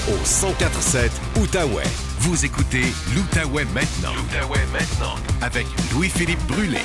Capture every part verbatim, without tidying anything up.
au cent quatre sept Outaouais. Vous écoutez l'Outaouais maintenant. L'Outaouais maintenant. Avec Louis-Philippe Brûlé.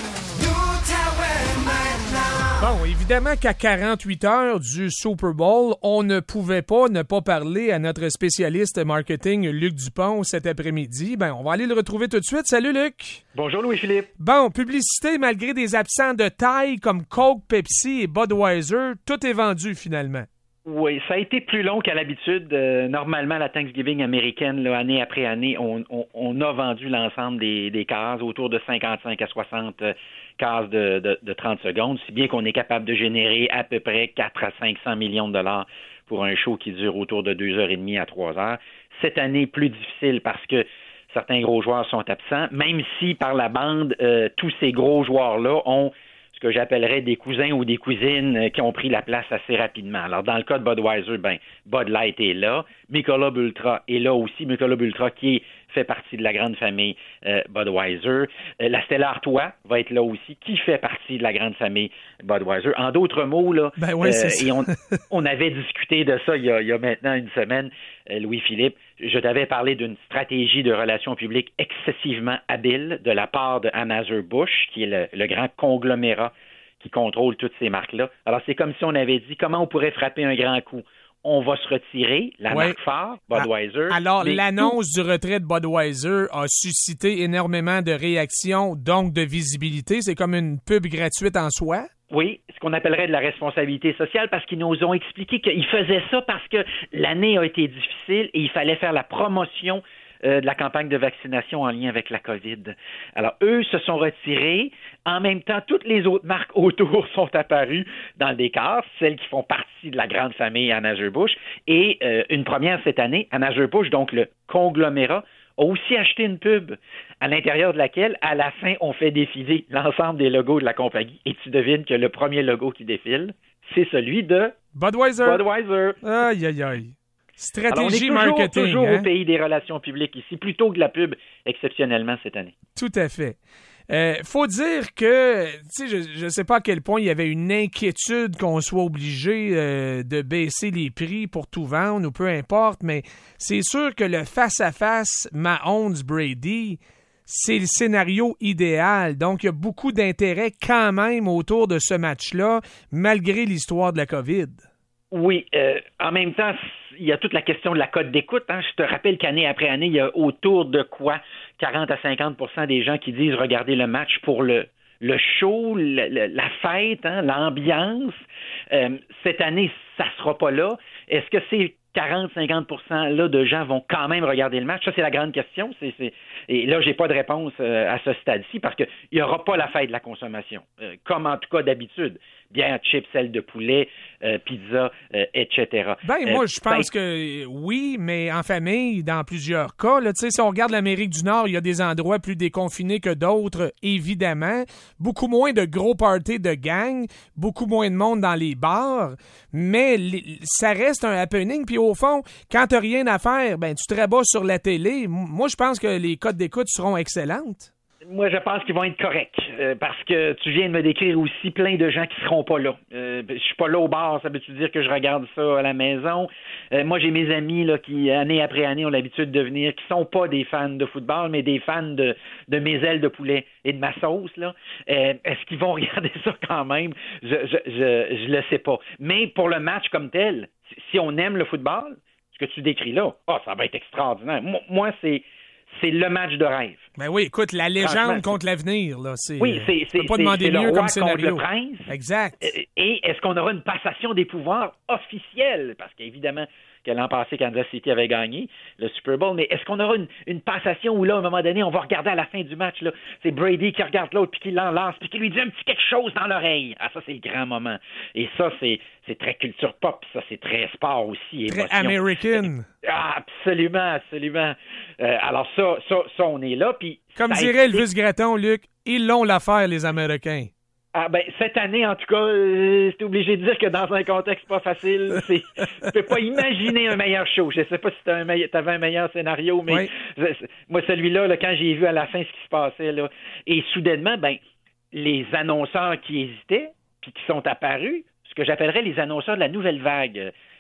Bon, évidemment qu'à quarante-huit heures du Super Bowl, on ne pouvait pas ne pas parler à notre spécialiste marketing Luc Dupont cet après-midi. Ben, on va aller le retrouver tout de suite. Salut Luc! Bonjour Louis-Philippe. Bon, publicité malgré des absents de taille comme Coke, Pepsi et Budweiser, tout est vendu finalement. Oui, ça a été plus long qu'à l'habitude. Euh, normalement, la Thanksgiving américaine, là, année après année, on, on, on a vendu l'ensemble des, des cases, autour de cinquante-cinq à soixante euh, cases de, de, de trente secondes, si bien qu'on est capable de générer à peu près quatre à cinq cents millions de dollars pour un show qui dure autour de deux heures et demie à trois heures. Cette année, plus difficile parce que certains gros joueurs sont absents, même si par la bande, euh, tous ces gros joueurs-là ont ce que j'appellerais des cousins ou des cousines qui ont pris la place assez rapidement. Alors, dans le cas de Budweiser, ben, Bud Light est là, Michelob Ultra est là aussi, Michelob Ultra qui est, fait partie de la grande famille euh, Budweiser. Euh, la Stella Artois va être là aussi, qui fait partie de la grande famille Budweiser. En d'autres mots, là, ben ouais, euh, c'est et on, on avait discuté de ça il y a, il y a maintenant une semaine, euh, Louis-Philippe, je t'avais parlé d'une stratégie de relations publiques excessivement habile de la part de Anheuser-Busch, qui est le, le grand conglomérat qui contrôle toutes ces marques-là. Alors, c'est comme si on avait dit comment on pourrait frapper un grand coup. On va se retirer, la ouais. marque phare, Budweiser. Alors, mais l'annonce tout... du retrait de Budweiser a suscité énormément de réactions, donc de visibilité. C'est comme une pub gratuite en soi. Oui, ce qu'on appellerait de la responsabilité sociale, parce qu'ils nous ont expliqué qu'ils faisaient ça parce que l'année a été difficile et il fallait faire la promotion euh, de la campagne de vaccination en lien avec la COVID. Alors, eux se sont retirés. En même temps, toutes les autres marques autour sont apparues dans le décor, celles qui font partie de la grande famille Anheuser-Busch. Et euh, une première cette année, Anheuser-Busch, donc le conglomérat, a aussi acheté une pub à l'intérieur de laquelle, à la fin, on fait défiler l'ensemble des logos de la compagnie. Et tu devines que le premier logo qui défile, c'est celui de Budweiser. Budweiser. Aïe, aïe, aïe. Stratégie Alors, on est toujours, marketing. toujours hein? au pays des relations publiques ici, plutôt que de la pub exceptionnellement cette année. Tout à fait. Euh, faut dire que, tu sais, je ne sais pas à quel point il y avait une inquiétude qu'on soit obligé euh, de baisser les prix pour tout vendre ou peu importe, mais c'est sûr que le face-à-face Mahomes-Brady, c'est le scénario idéal. Donc, il y a beaucoup d'intérêt quand même autour de ce match-là, malgré l'histoire de la COVID. Oui, euh, en même temps, il y a toute la question de la cote d'écoute. Hein. Je te rappelle qu'année après année, il y a autour de quoi quarante à cinquante pour cent des gens qui disent regarder le match pour le, le show, le, le, la fête, hein, l'ambiance. Euh, cette année, ça sera pas là. Est-ce que ces quarante à cinquante pour cent là de gens vont quand même regarder le match? Ça, c'est la grande question. C'est, c'est... Et là, j'ai pas de réponse euh, à ce stade-ci parce qu'il n'y aura pas la fête de la consommation, euh, comme en tout cas d'habitude. Bière, chips, sel de poulet, euh, pizza, euh, et cetera. Ben, euh, moi, je pense ça... que oui, mais en famille, dans plusieurs cas. Là, si on regarde l'Amérique du Nord, il y a des endroits plus déconfinés que d'autres, évidemment. Beaucoup moins de gros parties de gang, beaucoup moins de monde dans les bars, mais les, ça reste un happening. Puis au fond, quand tu n'as rien à faire, ben tu te rabats sur la télé. Moi, je pense que les cotes d'écoute seront excellentes. Moi, je pense qu'ils vont être corrects euh, parce que tu viens de me décrire aussi plein de gens qui seront pas là. Euh, je suis pas là au bar, ça veut-tu dire que je regarde ça à la maison? Euh, moi, j'ai mes amis là qui, année après année, ont l'habitude de venir, qui sont pas des fans de football, mais des fans de, de mes ailes de poulet et de ma sauce. Là. Euh, est-ce qu'ils vont regarder ça quand même? Je, je, je, je le sais pas. Mais pour le match comme tel, si on aime le football, ce que tu décris là, oh, ça va être extraordinaire. Moi, moi c'est C'est le match de rêve. Ben oui, écoute, la légende contre l'avenir, là, c'est. Oui, c'est, c'est, peux pas c'est, demander c'est mieux le roi comme scénario. contre le prince. Exact. Et est-ce qu'on aura une passation des pouvoirs officielle? Parce qu'évidemment, que l'an passé, Kansas City avait gagné le Super Bowl, mais est-ce qu'on aura une, une passation où là, à un moment donné, on va regarder à la fin du match, là, c'est Brady qui regarde l'autre, puis qui l'enlace, puis qui lui dit un petit quelque chose dans l'oreille. Ah, ça, c'est le grand moment. Et ça, c'est, c'est très culture pop, ça, c'est très sport aussi. Très émotion. American. Ah, absolument, absolument. Euh, alors ça, ça, ça, on est là, puis... Comme dirait Elvis Gratton, Luc, ils l'ont l'affaire, les Américains. Ah ben cette année, en tout cas, euh, c'est obligé de dire que dans un contexte pas facile, c'est, tu peux pas imaginer un meilleur show. Je sais pas si t'avais un, meilleur, t'avais un meilleur scénario, mais oui. je, moi celui-là, là, quand j'ai vu à la fin ce qui se passait là, et soudainement, ben les annonceurs qui hésitaient, puis qui sont apparus, ce que j'appellerais les annonceurs de la nouvelle vague,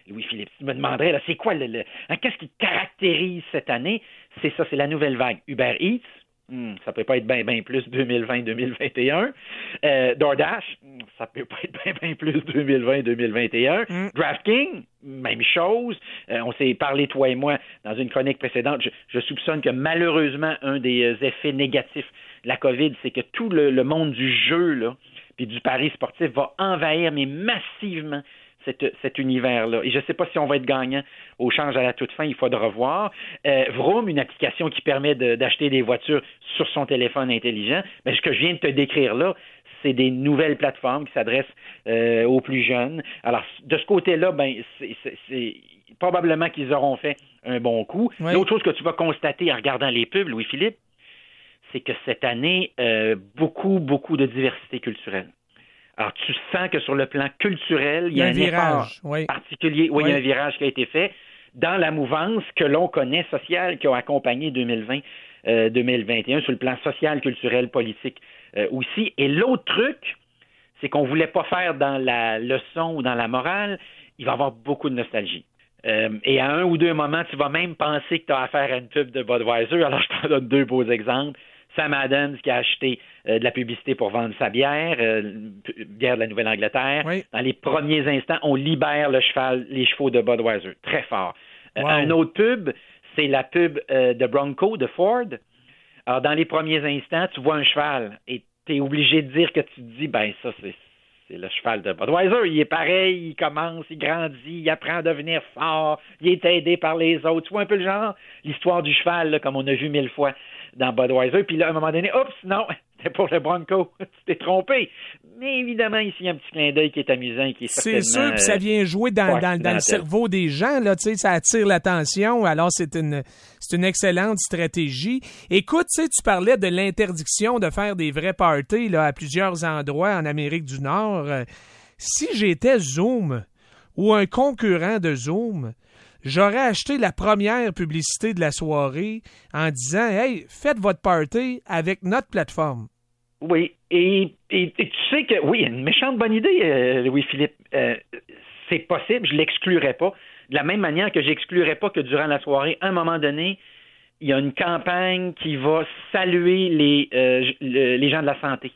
Louis-Philippe. Tu me demanderais, là, c'est quoi le, le hein, qu'est-ce qui caractérise cette année? C'est ça, c'est la nouvelle vague. Uber Eats, hmm, ça peut pas être bien ben plus deux mille vingt deux mille vingt et un. Euh, DoorDash, hmm, ça peut pas être bien ben plus deux mille vingt deux mille vingt et un. Mm. DraftKings, même chose. Euh, on s'est parlé, toi et moi, dans une chronique précédente. Je, je soupçonne que malheureusement, un des effets négatifs de la COVID, c'est que tout le, le monde du jeu, là, puis du pari sportif va envahir, mais massivement, Cet, cet univers-là. Et je ne sais pas si on va être gagnant au change à la toute fin, il faudra voir. Euh, Vroom, une application qui permet de, d'acheter des voitures sur son téléphone intelligent, mais ce que je viens de te décrire là, c'est des nouvelles plateformes qui s'adressent euh, aux plus jeunes. Alors, de ce côté-là, ben, c'est, c'est, c'est probablement qu'ils auront fait un bon coup. Oui. L'autre chose que tu vas constater en regardant les pubs, Louis-Philippe, c'est que cette année, euh, beaucoup, beaucoup de diversité culturelle. Alors, tu sens que sur le plan culturel, il y a, il y a un, un virage, effort oui. particulier. Oui, oui, il y a un virage qui a été fait dans la mouvance que l'on connaît sociale qui a accompagné deux mille vingt deux mille vingt et un sur le plan social, culturel, politique euh, aussi. Et l'autre truc, c'est qu'on ne voulait pas faire dans la leçon ou dans la morale. Il va y avoir beaucoup de nostalgie. Euh, et à un ou deux moments, tu vas même penser que tu as affaire à une pub de Budweiser. Alors, je t'en donne deux beaux exemples. Sam Adams qui a acheté euh, de la publicité pour vendre sa bière, euh, bière de la Nouvelle-Angleterre. Oui. Dans les premiers instants, on libère le cheval, les chevaux de Budweiser. Très fort. Wow. Euh, un autre pub, c'est la pub euh, de Bronco, de Ford. Alors, dans les premiers instants, tu vois un cheval et tu es obligé de dire que tu te dis, ben ça, c'est, c'est le cheval de Budweiser. Il est pareil, il commence, il grandit, il apprend à devenir fort, il est aidé par les autres. Tu vois un peu le genre, l'histoire du cheval, là, comme on a vu mille fois dans Budweiser, puis là, à un moment donné, oups, non, c'était pour le Bronco, tu t'es trompé. Mais évidemment, ici, il y a un petit clin d'œil qui est amusant et qui est certainement... C'est sûr, puis ça vient jouer dans, ouais, dans, dans le cerveau des gens, là, tu sais, ça attire l'attention, alors c'est une, c'est une excellente stratégie. Écoute, tu sais, tu parlais de l'interdiction de faire des vrais parties, là, à plusieurs endroits en Amérique du Nord. Si j'étais Zoom ou un concurrent de Zoom, j'aurais acheté la première publicité de la soirée en disant « Hey, faites votre party avec notre plateforme. » Oui, et, et, et tu sais que, oui, une méchante bonne idée, euh, Louis-Philippe. Euh, c'est possible, je ne l'exclurais pas. De la même manière que je n'exclurais pas que durant la soirée, à un moment donné, il y a une campagne qui va saluer les, euh, les gens de la santé.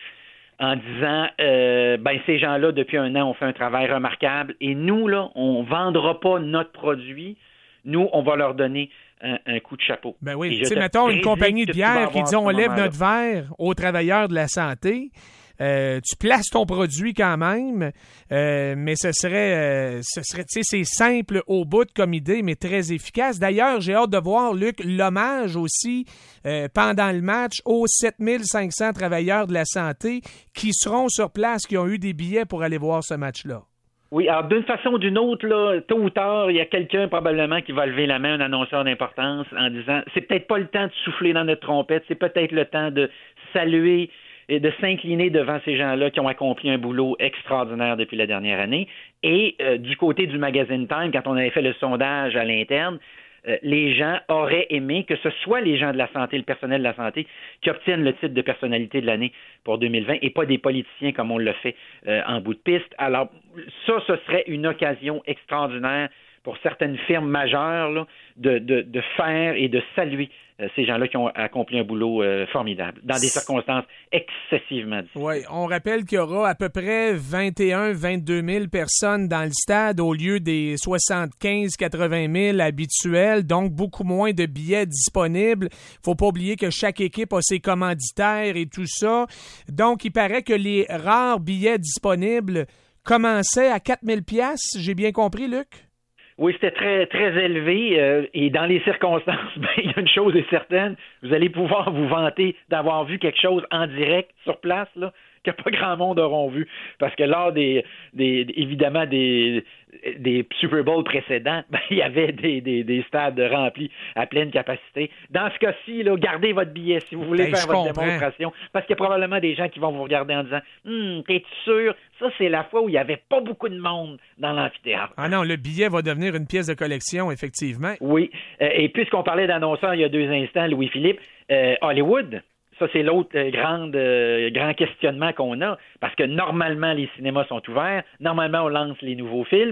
En disant, euh, ben ces gens-là, depuis un an, ont fait un travail remarquable et nous, là, on ne vendra pas notre produit. Nous, on va leur donner un, un coup de chapeau. Ben oui, tu sais, mettons une compagnie de bière qui dit, on lève notre verre aux travailleurs de la santé. Euh, tu places ton produit quand même, euh, mais ce serait, euh, ce serait, tu sais, c'est simple au bout comme idée, mais très efficace. D'ailleurs, j'ai hâte de voir, Luc, l'hommage aussi euh, pendant le match aux sept mille cinq cents travailleurs de la santé qui seront sur place, qui ont eu des billets pour aller voir ce match-là. Oui, alors d'une façon ou d'une autre, là, tôt ou tard, il y a quelqu'un probablement qui va lever la main, un annonceur d'importance, en disant, c'est peut-être pas le temps de souffler dans notre trompette, c'est peut-être le temps de saluer et de s'incliner devant ces gens-là qui ont accompli un boulot extraordinaire depuis la dernière année. Et euh, du côté du magazine Time, quand on avait fait le sondage à l'interne, euh, les gens auraient aimé que ce soit les gens de la santé, le personnel de la santé, qui obtiennent le titre de personnalité de l'année pour deux mille vingt et pas des politiciens comme on l'a fait euh, en bout de piste. Alors, ça, ce serait une occasion extraordinaire pour certaines firmes majeures là, de, de, de faire et de saluer euh, ces gens-là qui ont accompli un boulot euh, formidable, dans des circonstances excessivement difficiles. Oui, on rappelle qu'il y aura à peu près vingt et un à vingt-deux mille personnes dans le stade au lieu des soixante-quinze à quatre-vingt mille habituels, donc beaucoup moins de billets disponibles. Faut pas oublier que chaque équipe a ses commanditaires et tout ça. Donc, il paraît que les rares billets disponibles commençaient à quatre mille dollars. J'ai bien compris, Luc? Oui, c'était très, très élevé euh, et dans les circonstances, ben, il y a une chose est certaine, vous allez pouvoir vous vanter d'avoir vu quelque chose en direct sur place, là, que pas grand monde auront vu. Parce que lors des, des évidemment, des, des Super Bowl précédents, ben, il y avait des, des, des stades remplis à pleine capacité. Dans ce cas-ci, là, gardez votre billet si vous voulez ben, faire votre comprends. démonstration. Parce qu'il y a probablement des gens qui vont vous regarder en disant hum, t'es sûr? Ça, c'est la fois où il n'y avait pas beaucoup de monde dans l'amphithéâtre. Ah non, le billet va devenir une pièce de collection, effectivement. Oui. Euh, et puisqu'on parlait d'annonceurs il y a deux instants, Louis-Philippe, euh, Hollywood, ça, c'est l'autre euh, grande, euh, grand questionnement qu'on a, parce que normalement, les cinémas sont ouverts, normalement, on lance les nouveaux films,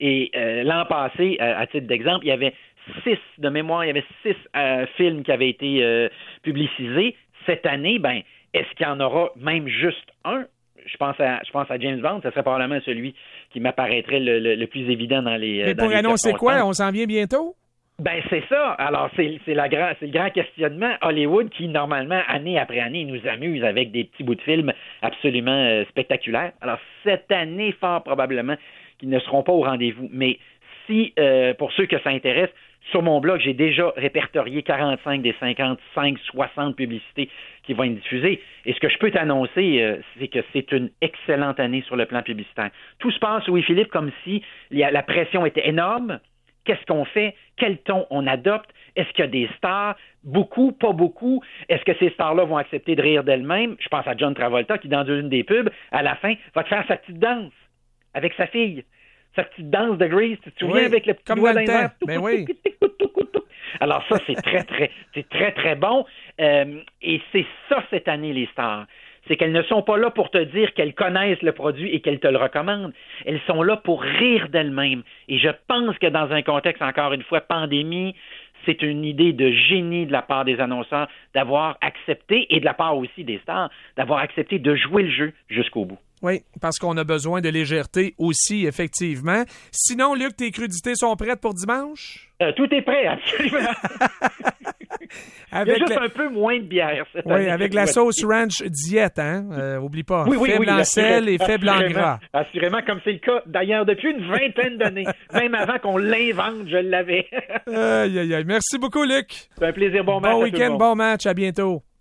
Et euh, l'an passé, à, à titre d'exemple, il y avait six, de mémoire, il y avait six euh, films qui avaient été euh, publicisés. Cette année, ben, est-ce qu'il y en aura même juste un? Je pense à, je pense à James Bond, ce serait probablement celui qui m'apparaîtrait le, le, le plus évident dans les. Mais dans pour les annoncer quoi? On s'en vient bientôt? Ben c'est ça. Alors c'est, c'est, la grand, c'est le grand questionnement. Hollywood qui, normalement, année après année, nous amuse avec des petits bouts de films absolument euh, spectaculaires. Alors cette année, fort probablement, qu'ils ne seront pas au rendez-vous. Mais si, euh, pour ceux que ça intéresse, sur mon blog, j'ai déjà répertorié quarante-cinq des cinquante-cinq, soixante publicités qui vont être diffusées. Et ce que je peux t'annoncer, euh, c'est que c'est une excellente année sur le plan publicitaire. Tout se passe, Louis-Philippe, comme si la pression était énorme. Qu'est-ce qu'on fait? Quel ton on adopte? Est-ce qu'il y a des stars? Beaucoup, pas beaucoup? Est-ce que ces stars-là vont accepter de rire d'elles-mêmes? Je pense à John Travolta qui, dans une des pubs, à la fin, va te faire sa petite danse avec sa fille. Sa petite danse de Grease, tu te souviens, oui, avec le petit comme doigt dans le d'inverse? temps. Ben oui. Alors ça, c'est très, très, c'est très, très bon. Euh, et c'est ça, cette année, les stars. C'est qu'elles ne sont pas là pour te dire qu'elles connaissent le produit et qu'elles te le recommandent. Elles sont là pour rire d'elles-mêmes. Et je pense que dans un contexte, encore une fois, pandémie, c'est une idée de génie de la part des annonceurs d'avoir accepté, et de la part aussi des stars, d'avoir accepté de jouer le jeu jusqu'au bout. Oui, parce qu'on a besoin de légèreté aussi, effectivement. Sinon, Luc, tes crudités sont prêtes pour dimanche? Euh, tout est prêt, absolument. Avec Il y a juste la... un peu moins de bière cette oui, année. avec la sauce ranch diète, hein? Euh, oublie pas. Oui, oui, faible oui, en sel et faible en assurément, gras. Assurément, comme c'est le cas, d'ailleurs, depuis une vingtaine d'années. Même avant qu'on l'invente, je l'avais. Aïe, aïe, aïe. Merci beaucoup, Luc. C'est un plaisir. Bon match. Bon à tout le week-end, monde. bon match. À bientôt.